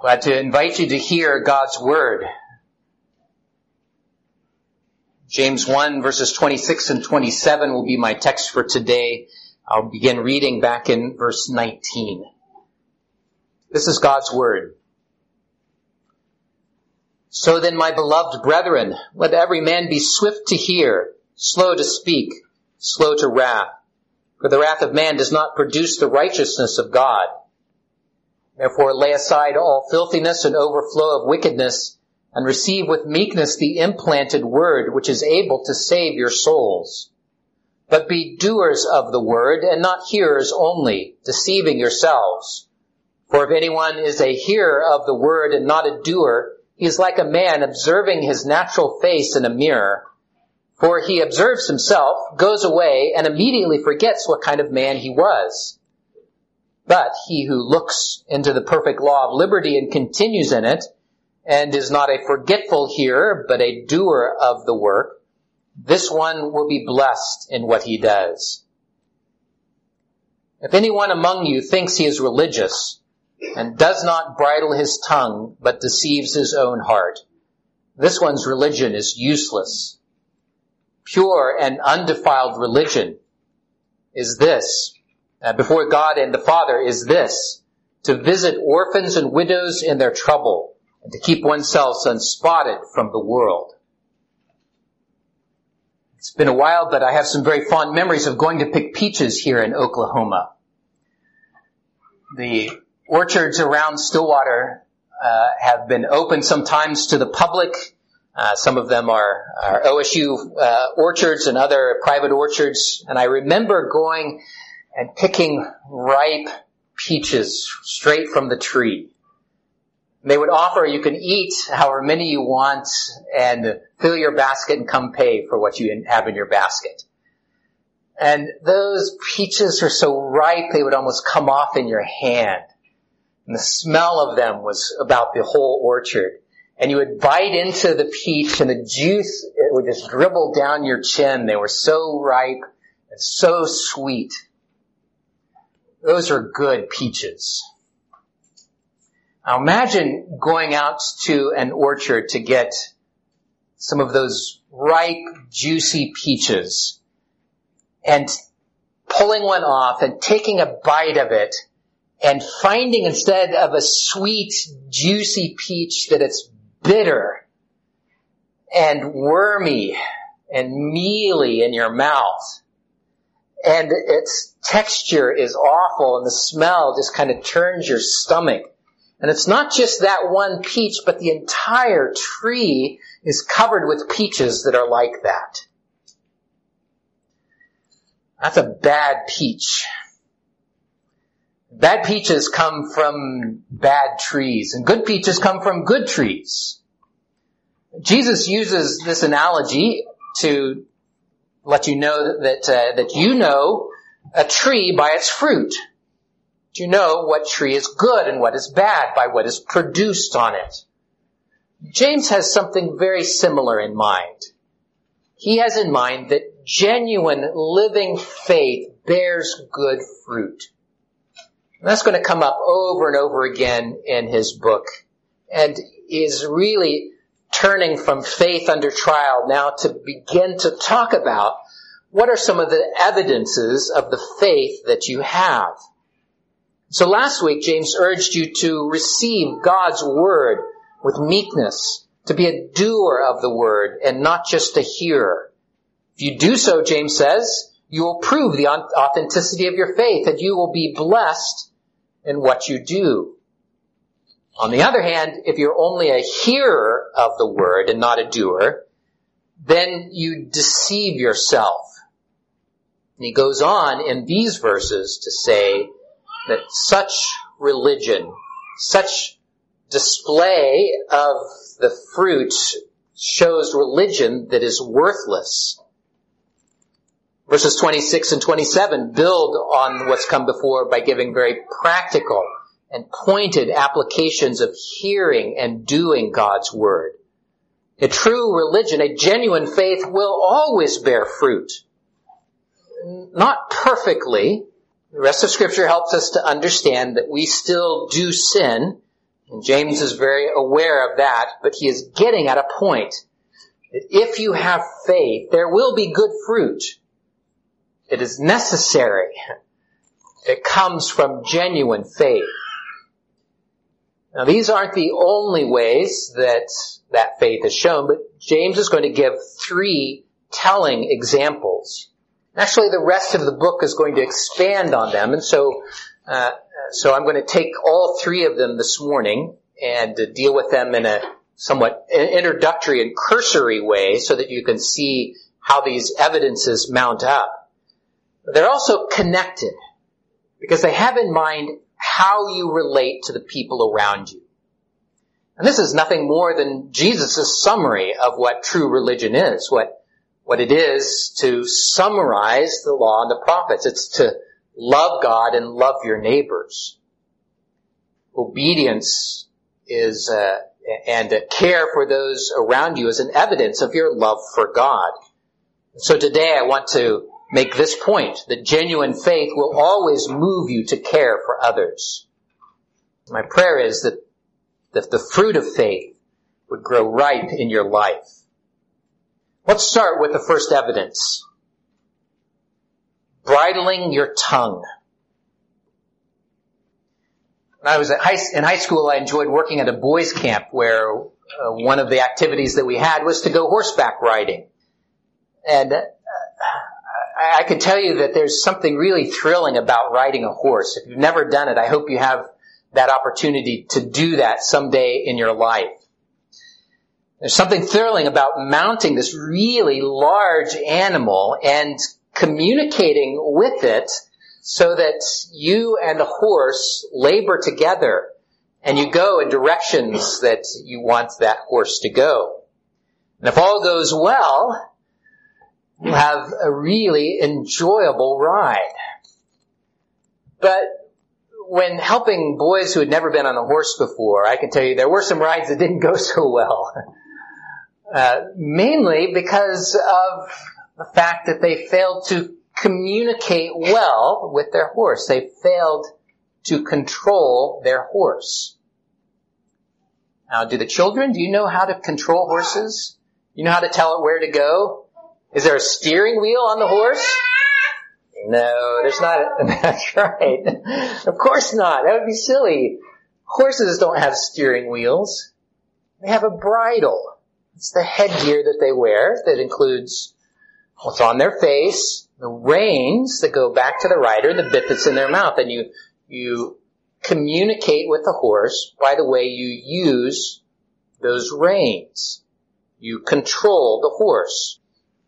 Glad to invite you to hear God's Word. James 1 verses 26 and 27 will be my text for today. I'll begin reading back in verse 19. This is God's Word. So then, my beloved brethren, let every man be swift to hear, slow to speak, slow to wrath. For the wrath of man does not produce the righteousness of God. Therefore lay aside all filthiness and overflow of wickedness, and receive with meekness the implanted word, which is able to save your souls. But be doers of the word, and not hearers only, deceiving yourselves. For if anyone is a hearer of the word and not a doer, he is like a man observing his natural face in a mirror. For he observes himself, goes away, and immediately forgets what kind of man he was. But he who looks into the perfect law of liberty and continues in it, and is not a forgetful hearer, but a doer of the work, this one will be blessed in what he does. If anyone among you thinks he is religious, and does not bridle his tongue, but deceives his own heart, this one's religion is useless. Pure and undefiled religion is this, before God and the Father, is this, to visit orphans and widows in their trouble, and to keep oneself unspotted from the world. It's been a while, but I have some very fond memories of going to pick peaches here in Oklahoma. The orchards around Stillwater have been open sometimes to the public. Some of them are OSU orchards and other private orchards. And I remember going and picking ripe peaches straight from the tree. They would offer, you can eat however many you want and fill your basket and come pay for what you have in your basket. And those peaches are so ripe they would almost come off in your hand. And the smell of them was about the whole orchard. And you would bite into the peach and the juice, it would just dribble down your chin. They were so ripe and so sweet. Those are good peaches. Now imagine going out to an orchard to get some of those ripe, juicy peaches and pulling one off and taking a bite of it and finding instead of a sweet, juicy peach that it's bitter and wormy and mealy in your mouth. And its texture is awful and the smell just kind of turns your stomach. And it's not just that one peach, but the entire tree is covered with peaches that are like that. That's a bad peach. Bad peaches come from bad trees, and good peaches come from good trees. Jesus uses this analogy to let you know that you know a tree by its fruit. You know what tree is good and what is bad by what is produced on it. James has something very similar in mind. He has in mind that genuine living faith bears good fruit. And that's going to come up over and over again in his book, and is really turning from faith under trial now to begin to talk about what are some of the evidences of the faith that you have. So last week, James urged you to receive God's word with meekness, to be a doer of the word and not just a hearer. If you do so, James says, you will prove the authenticity of your faith, and you will be blessed in what you do. On the other hand, if you're only a hearer of the word and not a doer, then you deceive yourself. And he goes on in these verses to say that such religion, such display of the fruit shows religion that is worthless. Verses 26 and 27 build on what's come before by giving very practical and pointed applications of hearing and doing God's word. A true religion, a genuine faith, will always bear fruit. Not perfectly. The rest of Scripture helps us to understand that we still do sin, And James is very aware of that, but he is getting at a point that if you have faith, there will be good fruit. It is necessary. It comes from genuine faith. Now, these aren't the only ways that faith is shown, but James is going to give 3 telling examples. Actually, the rest of the book is going to expand on them, and so I'm going to take all 3 of them this morning and deal with them in a somewhat introductory and cursory way so that you can see how these evidences mount up. They're also connected because they have in mind how you relate to the people around you. And this is nothing more than Jesus' summary of what true religion is, what it is to summarize the law and the prophets. It's to love God and love your neighbors. Obedience is and care for those around you is an evidence of your love for God. So today I want to make this point, that genuine faith will always move you to care for others. My prayer is that the fruit of faith would grow ripe in your life. Let's start with the first evidence. Bridling your tongue. When I was in high school, I enjoyed working at a boys' camp where one of the activities that we had was to go horseback riding. And I can tell you that there's something really thrilling about riding a horse. If you've never done it, I hope you have that opportunity to do that someday in your life. There's something thrilling about mounting this really large animal and communicating with it so that you and the horse labor together and you go in directions that you want that horse to go. And if all goes well, you'll have a really enjoyable ride. But when helping boys who had never been on a horse before, I can tell you there were some rides that didn't go so well. Mainly because of the fact that they failed to communicate well with their horse. They failed to control their horse. Now, do you know how to control horses? You know how to tell it where to go? Is there a steering wheel on the horse? No, there's not. That's right. Of course not. That would be silly. Horses don't have steering wheels. They have a bridle. It's the headgear that they wear that includes what's on their face, the reins that go back to the rider, and the bit that's in their mouth. And you communicate with the horse by the way you use those reins. You control the horse.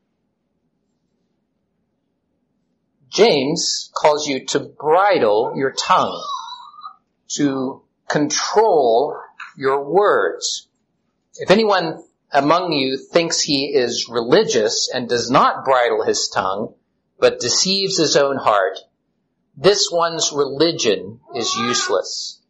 James calls you to bridle your tongue, to control your words. If anyone among you thinks he is religious and does not bridle his tongue, but deceives his own heart, this one's religion is useless.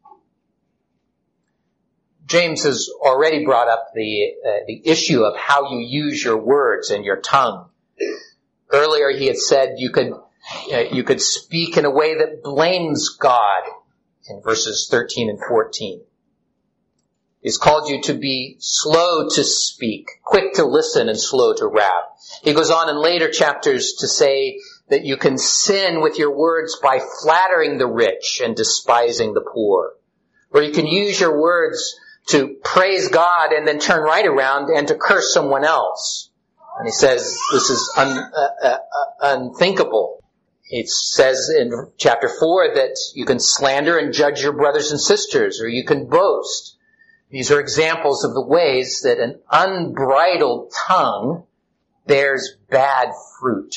James has already brought up the issue of how you use your words and your tongue. Earlier he had said you could speak in a way that blames God in verses 13 and 14. He's called you to be slow to speak, quick to listen, and slow to wrath. He goes on in later chapters to say that you can sin with your words by flattering the rich and despising the poor. Or you can use your words to praise God and then turn right around and to curse someone else. And he says this is unthinkable. It says in chapter 4 that you can slander and judge your brothers and sisters, or you can boast. These are examples of the ways that an unbridled tongue bears bad fruit.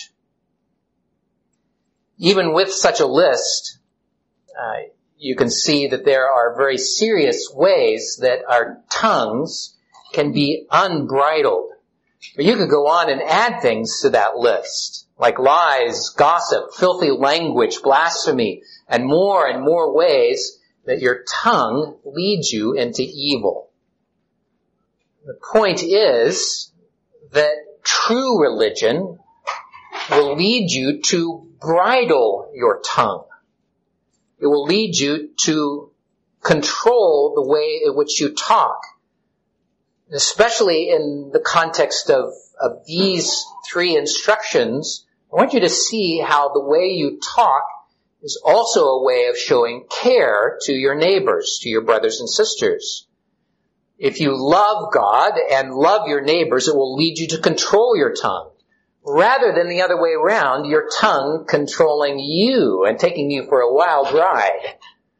Even with such a list, you can see that there are very serious ways that our tongues can be unbridled. But you could go on and add things to that list, like lies, gossip, filthy language, blasphemy, and more ways that your tongue leads you into evil. The point is that true religion will lead you to bridle your tongue. It will lead you to control the way in which you talk. Especially in the context of these three instructions, I want you to see how the way you talk is also a way of showing care to your neighbors, to your brothers and sisters. If you love God and love your neighbors, it will lead you to control your tongue, rather than the other way around, your tongue controlling you and taking you for a wild ride.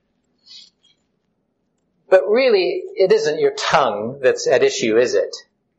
But really, it isn't your tongue that's at issue, is it?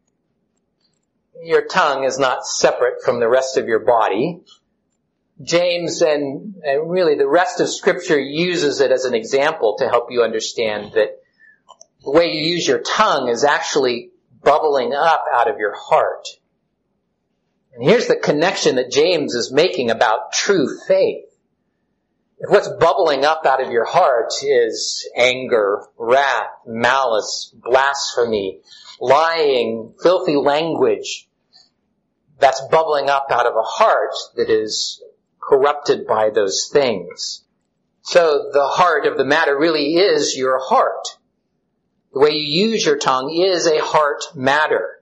Your tongue is not separate from the rest of your body. James and really the rest of Scripture uses it as an example to help you understand that the way you use your tongue is actually bubbling up out of your heart. And here's the connection that James is making about true faith. If what's bubbling up out of your heart is anger, wrath, malice, blasphemy, lying, filthy language, that's bubbling up out of a heart that is corrupted by those things. So the heart of the matter really is your heart. The way you use your tongue is a heart matter.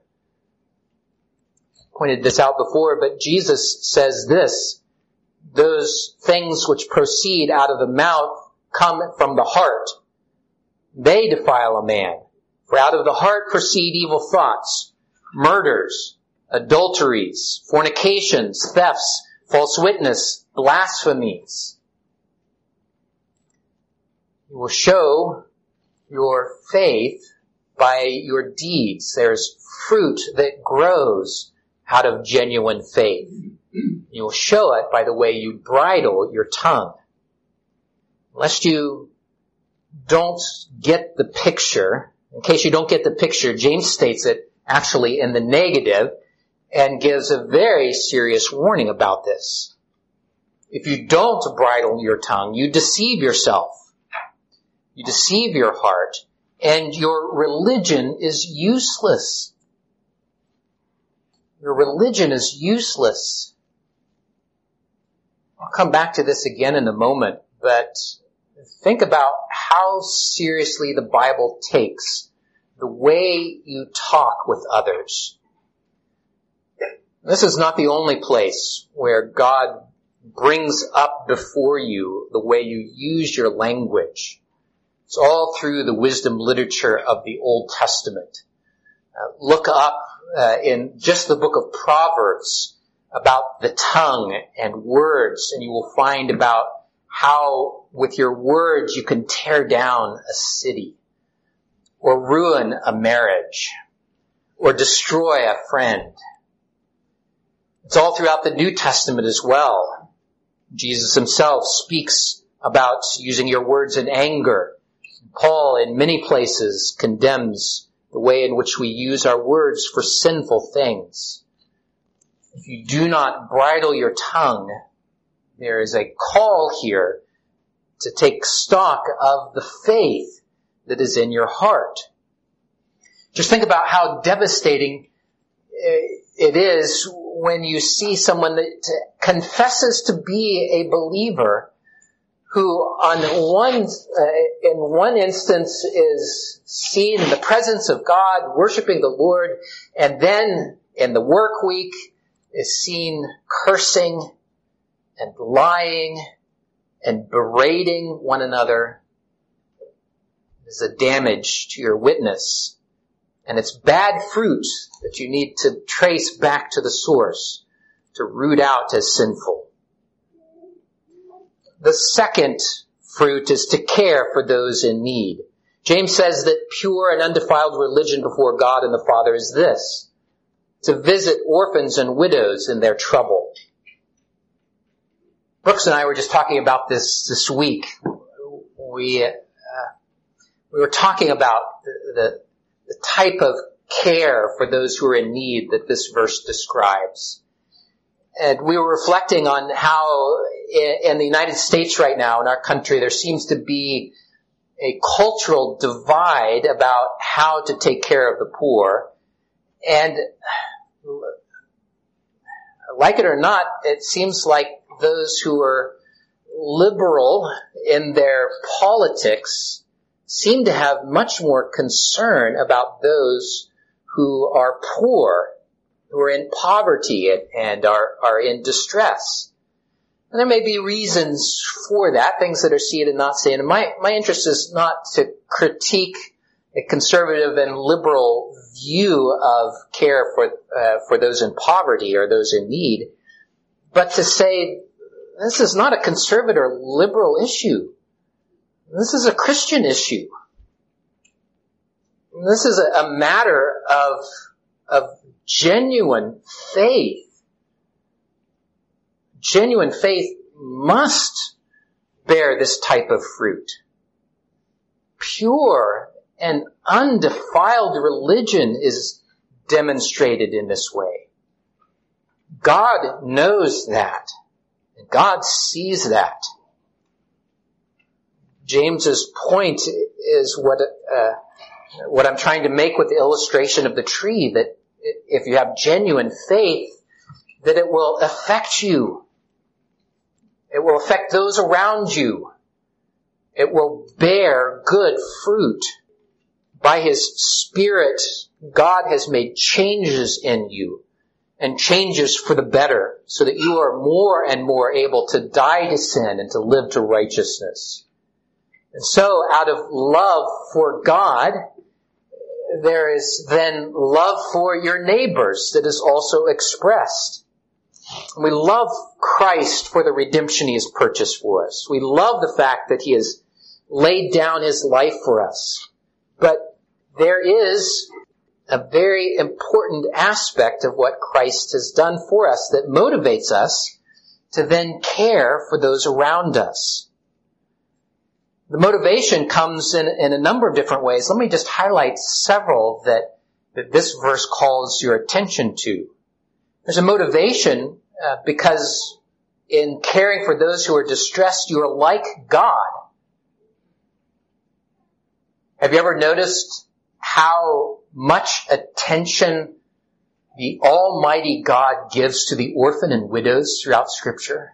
I pointed this out before, but Jesus says this: those things which proceed out of the mouth come from the heart. They defile a man. For out of the heart proceed evil thoughts, murders, adulteries, fornications, thefts, false witness, blasphemies. You will show your faith by your deeds. There's fruit that grows out of genuine faith. You will show it by the way you bridle your tongue. Lest you don't get the picture, in case you don't get the picture, James states it actually in the negative and gives a very serious warning about this. If you don't bridle your tongue, you deceive yourself. You deceive your heart, and your religion is useless. Your religion is useless. I'll come back to this again in a moment, but think about how seriously the Bible takes the way you talk with others. This is not the only place where God brings up before you the way you use your language. It's all through the wisdom literature of the Old Testament. Look up in just the book of Proverbs about the tongue and words, and you will find about how with your words you can tear down a city, or ruin a marriage, or destroy a friend. It's all throughout the New Testament as well. Jesus himself speaks about using your words in anger. Paul, in many places, condemns the way in which we use our words for sinful things. If you do not bridle your tongue, there is a call here to take stock of the faith that is in your heart. Just think about how devastating it is when you see someone that confesses to be a believer who in one instance is seen in the presence of God, worshiping the Lord, and then in the work week is seen cursing and lying and berating one another. There's a damage to your witness, and it's bad fruit that you need to trace back to the source to root out as sinful. The second fruit is to care for those in need. James says that pure and undefiled religion before God and the Father is this: to visit orphans and widows in their trouble. Brooks and I were just talking about this week. We were talking about the type of care for those who are in need that this verse describes. And we were reflecting on how in the United States right now, in our country, there seems to be a cultural divide about how to take care of the poor. And like it or not, it seems like those who are liberal in their politics seem to have much more concern about those who are poor, who are in poverty and are in distress. And there may be reasons for that, things that are seen and not seen. And my interest is not to critique a conservative and liberal view of care for those in poverty or those in need, but to say this is not a conservative or liberal issue. This is a Christian issue. This is a matter of genuine faith. Genuine faith must bear this type of fruit. Pure and undefiled religion is demonstrated in this way. God knows that. And God sees that. James's point is what I'm trying to make with the illustration of the tree, that if you have genuine faith, that it will affect you. It will affect those around you. It will bear good fruit. By His Spirit, God has made changes in you, and changes for the better, so that you are more and more able to die to sin and to live to righteousness. And so, out of love for God, there is then love for your neighbors that is also expressed. We love Christ for the redemption He has purchased for us. We love the fact that He has laid down His life for us. But there is a very important aspect of what Christ has done for us that motivates us to then care for those around us. The motivation comes in a number of different ways. Let me just highlight several that this verse calls your attention to. There's a motivation because in caring for those who are distressed, you are like God. Have you ever noticed how much attention the Almighty God gives to the orphan and widows throughout Scripture?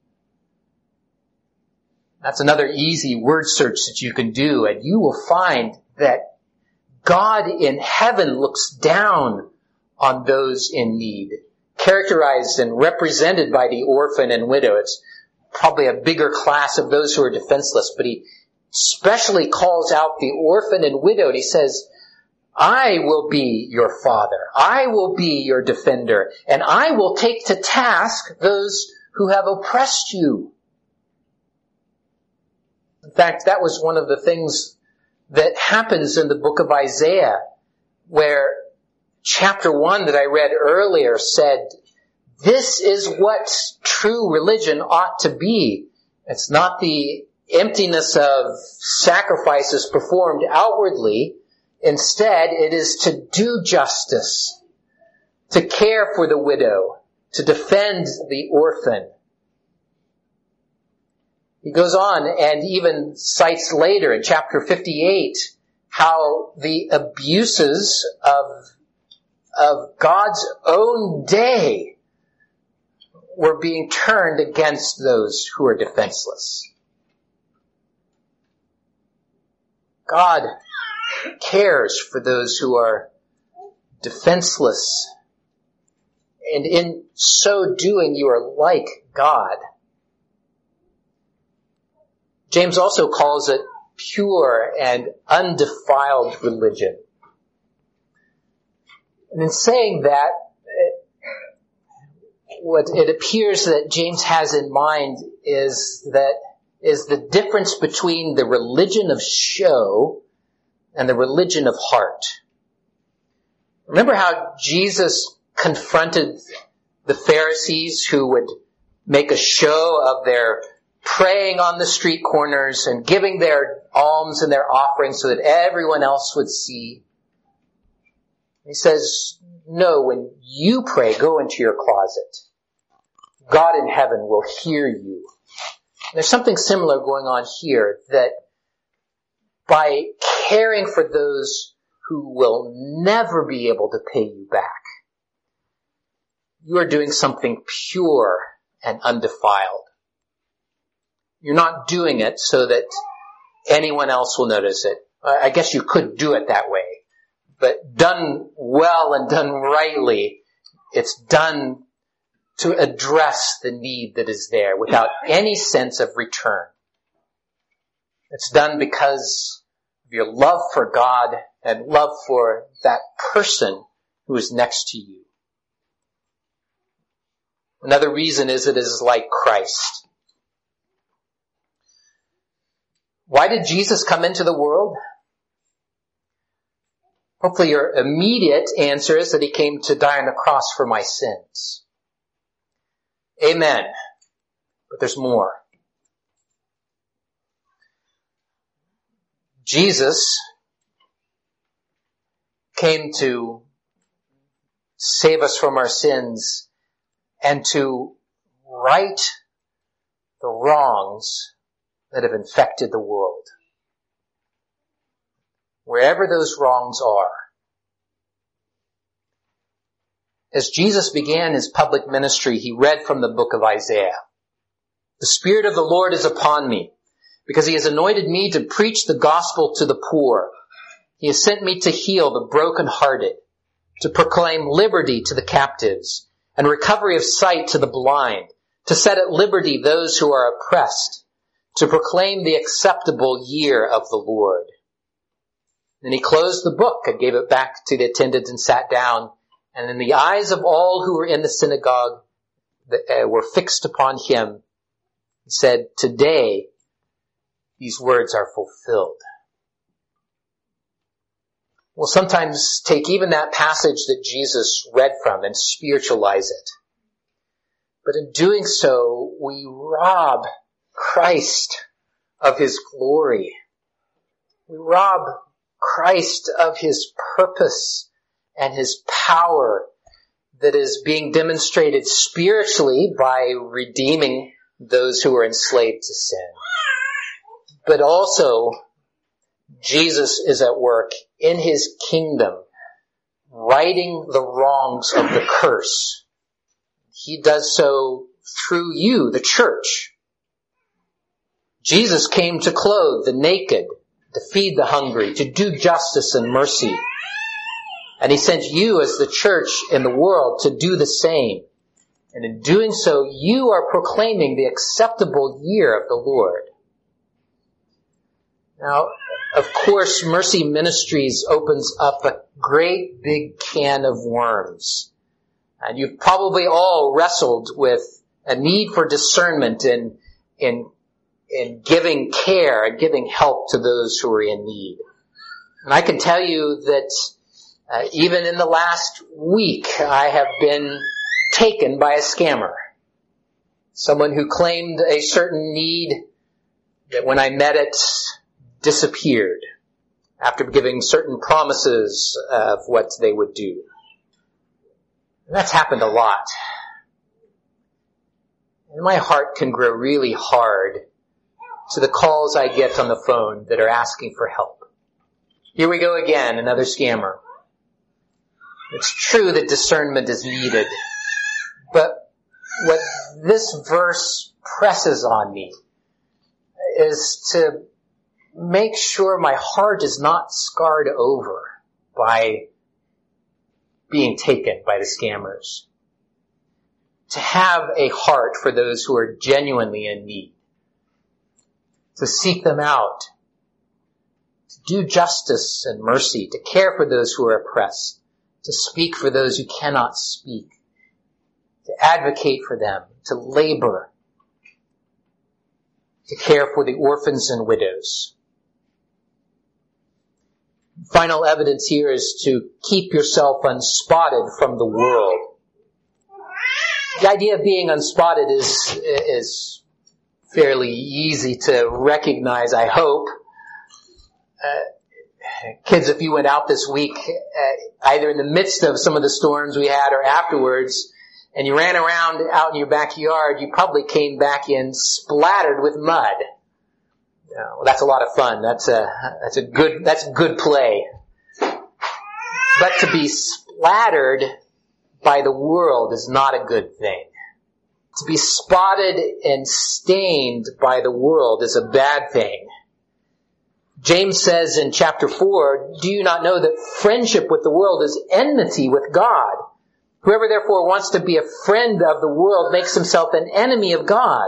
That's another easy word search that you can do, and you will find that God in heaven looks down on those in need, characterized and represented by the orphan and widow. It's probably a bigger class of those who are defenseless, but He especially calls out the orphan and widow, and He says, I will be your father. I will be your defender, and I will take to task those who have oppressed you. In fact, that was one of the things that happens in the book of Isaiah, where chapter 1 that I read earlier said, this is what true religion ought to be. It's not the emptiness of sacrifices performed outwardly. Instead, it is to do justice, to care for the widow, to defend the orphan. He goes on and even cites later in chapter 58 how the abuses of God's own day were being turned against those who are defenseless. God cares for those who are defenseless. And in so doing, you are like God. James also calls it pure and undefiled religion. And in saying that, what it appears that James has in mind is the difference between the religion of show and the religion of heart. Remember how Jesus confronted the Pharisees who would make a show of their praying on the street corners and giving their alms and their offerings so that everyone else would see? He says, no, when you pray, go into your closet. God in heaven will hear you. There's something similar going on here, that by caring for those who will never be able to pay you back, you are doing something pure and undefiled. You're not doing it so that anyone else will notice it. I guess you could do it that way. But done well and done rightly, it's done to address the need that is there without any sense of return. It's done because of your love for God and love for that person who is next to you. Another reason is it is like Christ. Why did Jesus come into the world? Hopefully your immediate answer is that he came to die on the cross for my sins. Amen. But there's more. Jesus came to save us from our sins and to right the wrongs that have infected the world. Wherever those wrongs are. As Jesus began his public ministry, he read from the book of Isaiah. The Spirit of the Lord is upon me, because he has anointed me to preach the gospel to the poor. He has sent me to heal the brokenhearted, to proclaim liberty to the captives, and recovery of sight to the blind, to set at liberty those who are oppressed, to proclaim the acceptable year of the Lord. Then he closed the book and gave it back to the attendant and sat down. And in the eyes of all who were in the synagogue that were fixed upon him, he said, "Today these words are fulfilled." We'll sometimes take even that passage that Jesus read from and spiritualize it. But in doing so, we rob Christ of his glory. We rob Christ of his purpose and his power that is being demonstrated spiritually by redeeming those who are enslaved to sin. But also, Jesus is at work in his kingdom, righting the wrongs of the curse. He does so through you, the church. Jesus came to clothe the naked, to feed the hungry, to do justice and mercy. And he sent you as the church in the world to do the same. And in doing so, you are proclaiming the acceptable year of the Lord. Now, of course, Mercy Ministries opens up a great big can of worms. And you've probably all wrestled with a need for discernment in giving care and giving help to those who are in need. And I can tell you that even in the last week, I have been taken by a scammer. Someone who claimed a certain need that when I met it, disappeared after giving certain promises of what they would do. And that's happened a lot. And my heart can grow really hard to the calls I get on the phone that are asking for help. Here we go again, another scammer. It's true that discernment is needed, but what this verse presses on me is to make sure my heart is not scarred over by being taken by the scammers. To have a heart for those who are genuinely in need. To seek them out. To do justice and mercy. To care for those who are oppressed. To speak for those who cannot speak. To advocate for them. To labor. To care for the orphans and widows. Final evidence here is to keep yourself unspotted from the world. The idea of being unspotted is fairly easy to recognize, I hope. Kids, if you went out this week, either in the midst of some of the storms we had or afterwards, and you ran around out in your backyard, you probably came back in splattered with mud. Well, that's a lot of fun. That's good play. But to be splattered by the world is not a good thing. To be spotted and stained by the world is a bad thing. James says in chapter 4, do you not know that friendship with the world is enmity with God? Whoever therefore wants to be a friend of the world makes himself an enemy of God.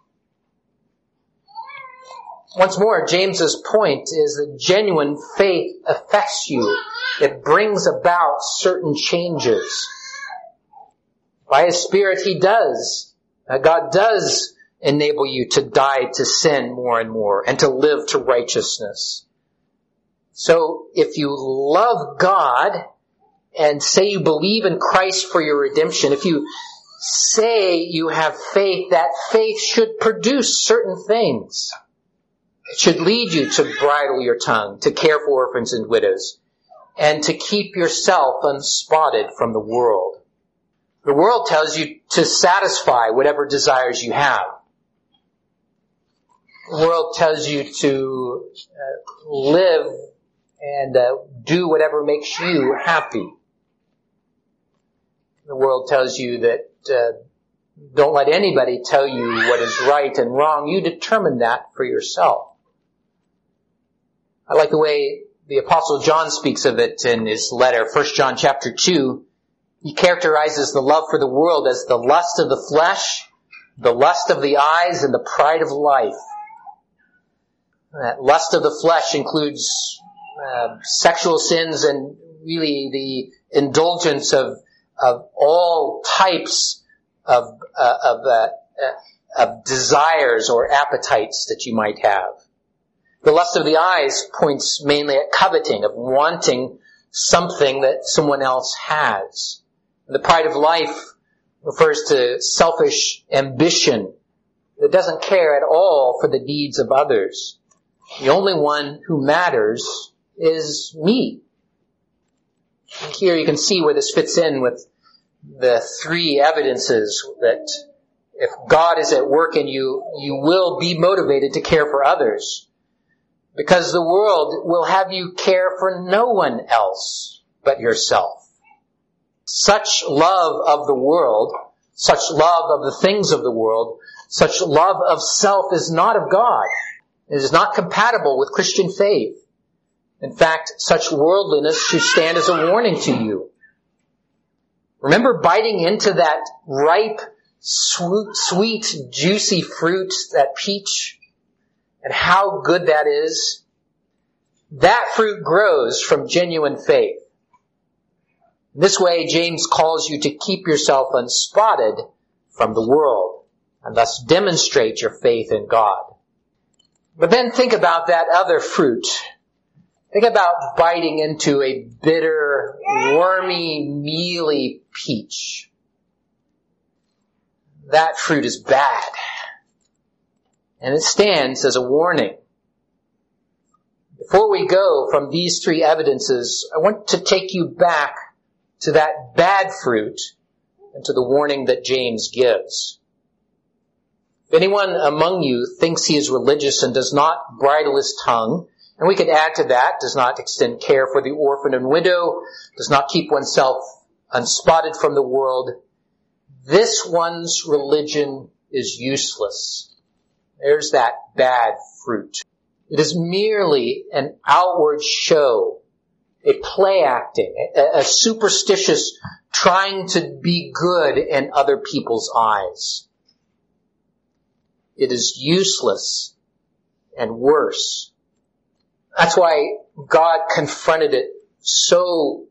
Once more, James's point is that genuine faith affects you. It brings about certain changes. By His Spirit, He does. God does enable you to die to sin more and more and to live to righteousness. So if you love God and say you believe in Christ for your redemption, if you say you have faith, that faith should produce certain things. It should lead you to bridle your tongue, to care for orphans and widows, and to keep yourself unspotted from the world. The world tells you to satisfy whatever desires you have. The world tells you to live and do whatever makes you happy. The world tells you that don't let anybody tell you what is right and wrong. You determine that for yourself. I like the way the Apostle John speaks of it in his letter, 1 John chapter 2. He characterizes the love for the world as the lust of the flesh, the lust of the eyes, and the pride of life. That lust of the flesh includes sexual sins and really the indulgence of all types of desires or appetites that you might have. The lust of the eyes points mainly at coveting, of wanting something that someone else has. The pride of life refers to selfish ambition that doesn't care at all for the needs of others. The only one who matters is me. And here you can see where this fits in with the three evidences that if God is at work in you, you will be motivated to care for others. Because the world will have you care for no one else but yourself. Such love of the world, such love of the things of the world, such love of self is not of God. It is not compatible with Christian faith. In fact, such worldliness should stand as a warning to you. Remember biting into that ripe, sweet, juicy fruit, that peach, and how good that is? That fruit grows from genuine faith. This way, James calls you to keep yourself unspotted from the world, and thus demonstrate your faith in God. But then think about that other fruit. Think about biting into a bitter, wormy, mealy peach. That fruit is bad. And it stands as a warning. Before we go from these three evidences, I want to take you back to that bad fruit and to the warning that James gives. If anyone among you thinks he is religious and does not bridle his tongue, and we could add to that, does not extend care for the orphan and widow, does not keep oneself unspotted from the world, this one's religion is useless. There's that bad fruit. It is merely an outward show, a play acting, a superstitious trying to be good in other people's eyes. It is useless and worse. That's why God confronted it so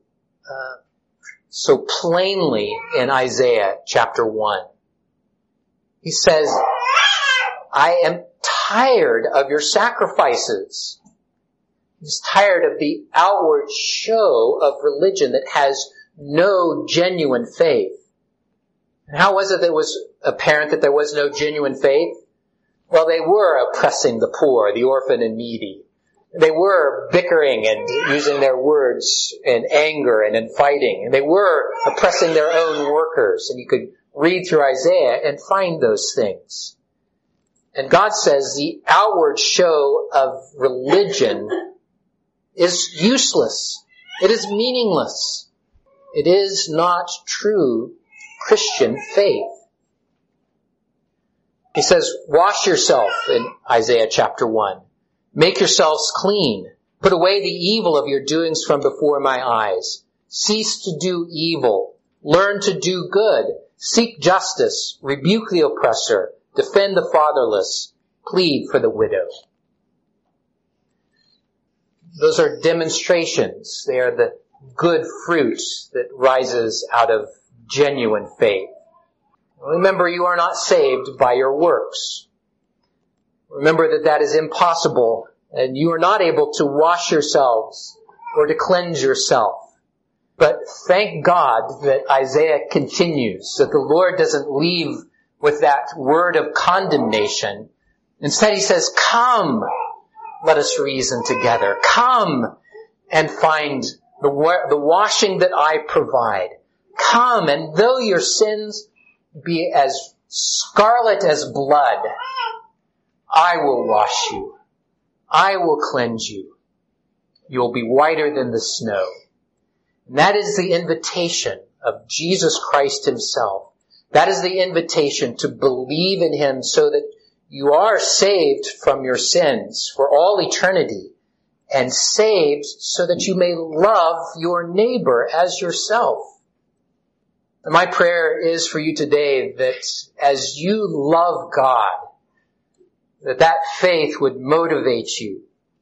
plainly in Isaiah chapter 1. He says, I am tired of your sacrifices. He's tired of the outward show of religion that has no genuine faith. And how was it that it was apparent that there was no genuine faith? Well, they were oppressing the poor, the orphan and needy. They were bickering and using their words in anger and in fighting. They were oppressing their own workers. And you could read through Isaiah and find those things. And God says the outward show of religion is useless. It is meaningless. It is not true Christian faith. He says, wash yourself in Isaiah chapter 1. Make yourselves clean. Put away the evil of your doings from before my eyes. Cease to do evil. Learn to do good. Seek justice. Rebuke the oppressor. Defend the fatherless. Plead for the widow. Those are demonstrations. They are the good fruit that rises out of genuine faith. Remember, you are not saved by your works. Remember that is impossible, and you are not able to wash yourselves or to cleanse yourself. But thank God that Isaiah continues, that the Lord doesn't leave with that word of condemnation. Instead, he says, come, let us reason together. Come and find the washing that I provide. Come, and though your sins be as scarlet as blood, I will wash you. I will cleanse you. You will be whiter than the snow. And that is the invitation of Jesus Christ himself. That is the invitation to believe in him so that you are saved from your sins for all eternity, and saved so that you may love your neighbor as yourself. And my prayer is for you today that as you love God, that faith would motivate you,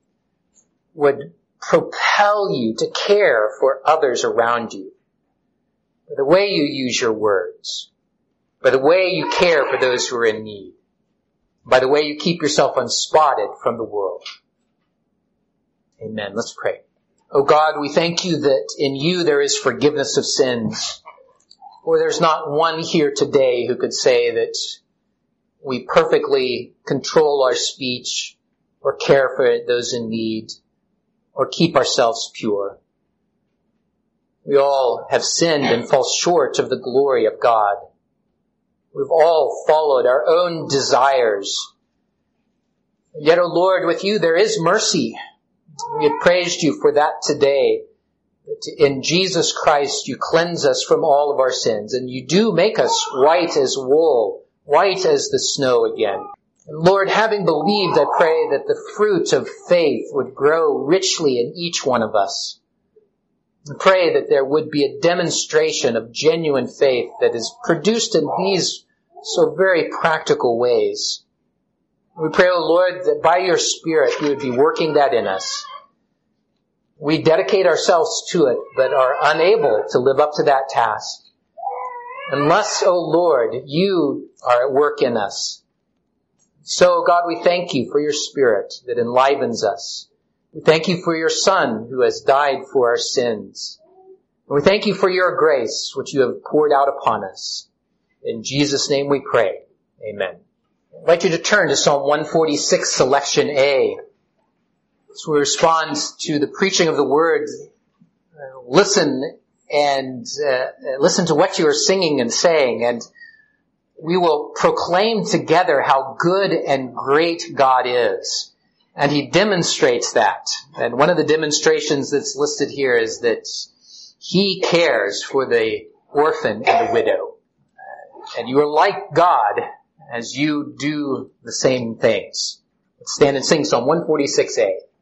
would propel you to care for others around you, by the way you use your words, by the way you care for those who are in need, by the way you keep yourself unspotted from the world. Amen. Let's pray. Oh God, we thank you that in you there is forgiveness of sins. For there's not one here today who could say that we perfectly control our speech or care for those in need or keep ourselves pure. We all have sinned and fall short of the glory of God. We've all followed our own desires. Yet, O Lord, with you there is mercy. We have praised you for that today. In Jesus Christ you cleanse us from all of our sins, and you do make us white as wool, white as the snow again. And Lord, having believed, I pray that the fruit of faith would grow richly in each one of us. I pray that there would be a demonstration of genuine faith that is produced in these so very practical ways. We pray, O Lord, that by your Spirit you would be working that in us. We dedicate ourselves to it, but are unable to live up to that task. Unless, O Lord, you are at work in us. So, God, we thank you for your Spirit that enlivens us. We thank you for your Son who has died for our sins. And we thank you for your grace, which you have poured out upon us. In Jesus' name we pray. Amen. I'd like you to turn to Psalm 146, selection A. As we respond to the preaching of the word, listen to what you are singing and saying, and we will proclaim together how good and great God is. And he demonstrates that. And one of the demonstrations that's listed here is that he cares for the orphan and the widow. And you are like God as you do the same things. Let's stand and sing Psalm 146A.